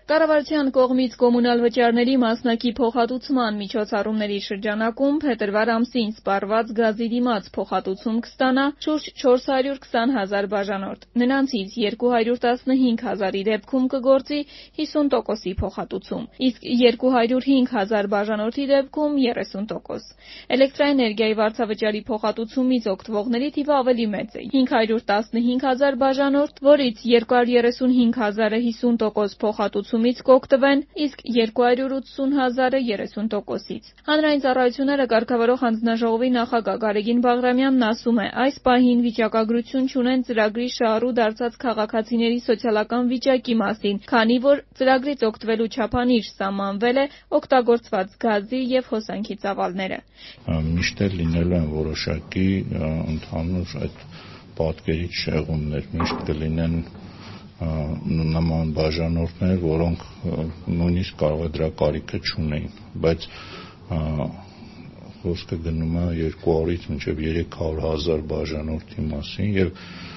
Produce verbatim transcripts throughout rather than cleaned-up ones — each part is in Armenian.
Կառավարության կողմից կոմունալ վճարների մասնակի փոխհատուցման միջոցառումների շրջանակում փետրվար ամսին սպառված գազի դիմաց փոխհատուցում կստանա շուրջ չորս հարյուր քսան հազար բաժանորդ, նրանցից երկու հարյուր տասնհինգ հազարի դեպքում կգործի հիսուն տոկոսի փոխհատուցում, իսկ երկու հարյուր հինգ հազար բաժանորդի դեպքում երեսուն տոկոս։ Էլեկտրաէներգիայի վարձավճարի փոխհատուցումից օգտվողների թիվը ավելի մեծ է՝ հինգ հարյուր տասնհինգ հազար բաժանորդ, որից երկու հարյուր երեսունհինգ հազարը հիսուն տոկոս փոխհատուցումից կօգտվեն, իսկ երկու հարյուր ութսուն հազարը երեսուն տոկոսից։ Հանրային ծառայությունները կարգավորող հանձնաժողովի նախագահ Գարեգին Բաղրամյանն ասում է, այս պահին վիճակագրություն չունեն ծրագրի շահառու դարձած քաղաքացիների սոցիալական վիճակի մասին, քանի որ ծրագրից օգտվելու չափանիշ սահմանվել է օգտագործված գազի և հոսանքի ծավալները։ Միշտ էլ լինելու են որոշակի ընդհանուր այդ պատկերից շեղումներ, միշտ կլինեն նման բաժանորդներ, որոնք նույնիսկ կարող է դրա կարիքը չունեին, բայց խոսքը գնում է երկու հարյուրից մինչև երեք հարյուր հազար բաժանորդի մասին եւ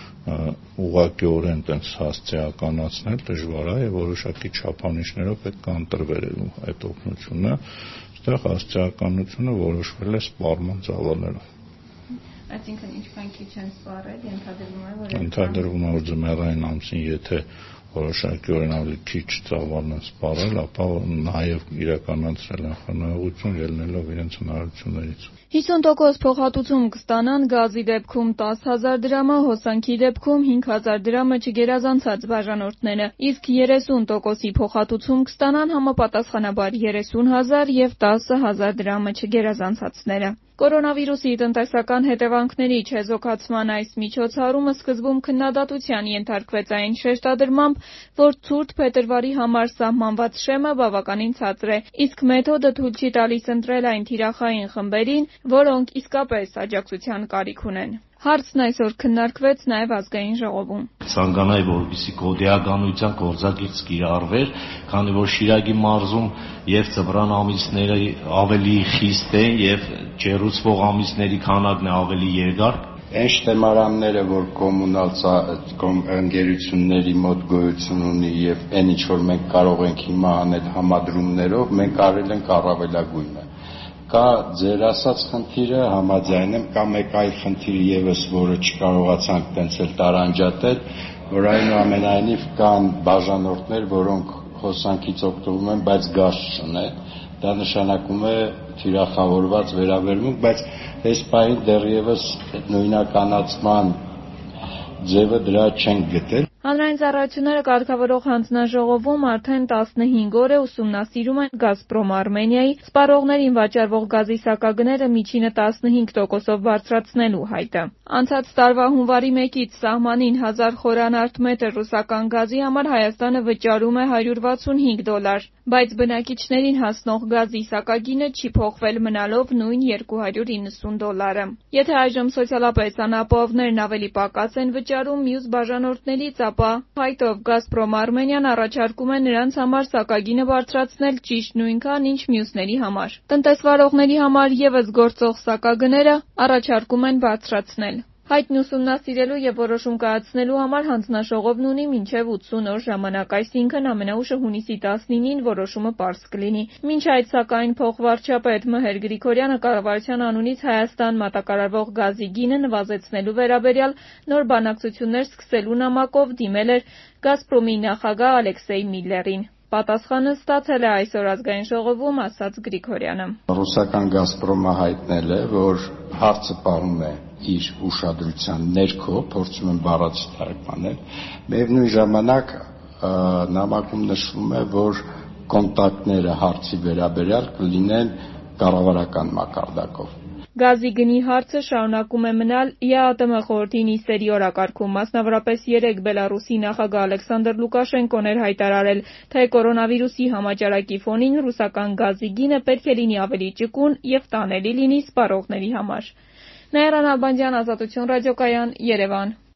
ուղղակիորեն տենց հասցեականացնել դժվար է եւ որոշակի չափանիշներով պետք է ընտրվել այդ օգնությունը, այստեղ հասցեականությունը որոշվել է սպառման ծավալներով։ Այսինքն ինչքան քիչ են սպառել, ենթադրվում է, որ Ենթադրվում է, որ ձմեռային ամսին եթե որոշակիորեն ավելի քիչ ծավալն են սպառել, ապա նաև իրականացրել են խնայողություն ելնելով իրենց հնարավորություններից։ հիսուն տոկոս փոխհատուցում կստանան գազի դեպքում տաս հազար դրամը, հոսանքի դեպքում հինգ հազար դրամը չգերազանցած բաժանորդները, իսկ երեսուն տոկոսի փոխհատուցում կստանան համապատասխանաբար երեսուն հազար և տասը հազար դրամը չգերազանցածները։ Կորոնավիրուսի տնտեսական հետևանքների չեզոքացման այս միջոցառումը սկզբում քննադատության ենթարկվեց այն շեշտադրմամբ, որ ցուրտ փետրվարի համար սահմանված շեմը բավականին ցածր է, իսկ մեթոդը թույլ չի տալիս ընտրել այն թիրախային խմբերին, որոնք իսկապես աջակցության կարիք ունեն։ Հարցն այսօր քննարկվեց նաև ազգային ժողովում։ Ցանկանայի, որպեսզի գոդեականության գործակից կիրառվեր, քանի որ Շիրակի մարզում եւ ծվրան ամիսները ավելի խիստ են եւ ջերուցվող ամիսների քանակն է ավելի երկար։ Այն շտեմարանները, որ կոմունալ ընկերությունների մոտ գոյություն ունի եւ այն ինչ որ մենք կարող ենք հիմա անել համադրումներով, մենք արել ենք առավելագույնը։ Կա ձեր ասած խնդիրը, համաձայն եմ, կա մեկ այլ խնդիր եւս, որը չկարողացանք տենցել տարանջատել, որ այնուամենայնիվ կան բաժանորդներ, որոնք հոսանքից օգտվում են, բայց գազ չունեն։ Դա նշանակում է թիրախավորված վերաբերմունք, բայց այս պահին դեռևս նույնականացման ձևը դրա չենք գտել։ Հանրային ծառայությունները կարգավորող հանձնաժողովում արդեն տասնհինգ օր է ուսումնասիրում են «Գազպրոմ Արմենիայի» սպառողներին վաճառվող գազի սակագները միջինը տասնհինգ տոկոսով բարձրացնելու հայտը։ Անցած տարվա հունվարի մեկից սահմանին հազար խորանարդ մետր ռուսական գազի համար Հայաստանը վճարում է հարյուր վաթսունհինգ դոլար, բայց բնակիչներին հասնող գազի սակագինը չի փոխվել, մնալով նույն երկու հարյուր իննսուն դոլարը։ Եթե այժմ սոցիալապես անապահովներն ավելի պակաս են վճարում մյուս բաժանորդներից, ապա հայտով «Գազպրոմ Արմենիան» առաջարկում է նրանց համար սակագինը բարձրացնել ճիշտ նույնքան, ինչ մյուսների համար։ Տնտեսվարողների համար ևս գործող սակագները առաջարկում են բարձրացնել։ Հայտն ուսումնասիրելու եւ որոշում կայացնելու համար հանձնաժողովն ունի մինչեւ ութսուն օր ժամանակ, այսինքն ամենաուշը հունիսի տասնինին որոշումը պարզ կլինի։ Մինչ այդ, սակայն, փոխվարչապետ Մհեր Գրիգորյանը կառավարության անունից Հայաստան մատակարարվող գազի գինը նվազեցնելու վերաբերյալ նոր բանակցություններ սկսելու նամակով դիմել էր «Գազպրոմի» նախագահ Ալեքսեյ Միլլերին։ Պատասխանը ստացել է այսօր ազգային ժողովում, ասաց Գրիգորյանը։ Ռուսական «Գազպրոմը» հայտնել է, որ հարցը պահում է իր ուշադրության ներքո, փորձում են բառացի թարգմանել։ Միևնույն ժամանակ նամակում նշվում է, որ կոնտակտները հարցի վերաբերյալ կլինեն կառավարական մակարդակով։ Գազի գնի հարցը շարունակում է մնալ ԵԱՏՄ խորհրդի նիստերի օրակարգում, մասնավորապես երեկ Բելառուսի նախագահ Ալեքսանդր Լուկաշենկոն էր հայտարարել, թե կորոնավիրուսի համաճարակի ֆոնին ռուսական գազի գինը պետք է լինի ավելի ճկուն և տանելի լինի սպառողների համար։ Նաիրա Նալբանդյան, Ազատություն ռադիոկայան, Երևան։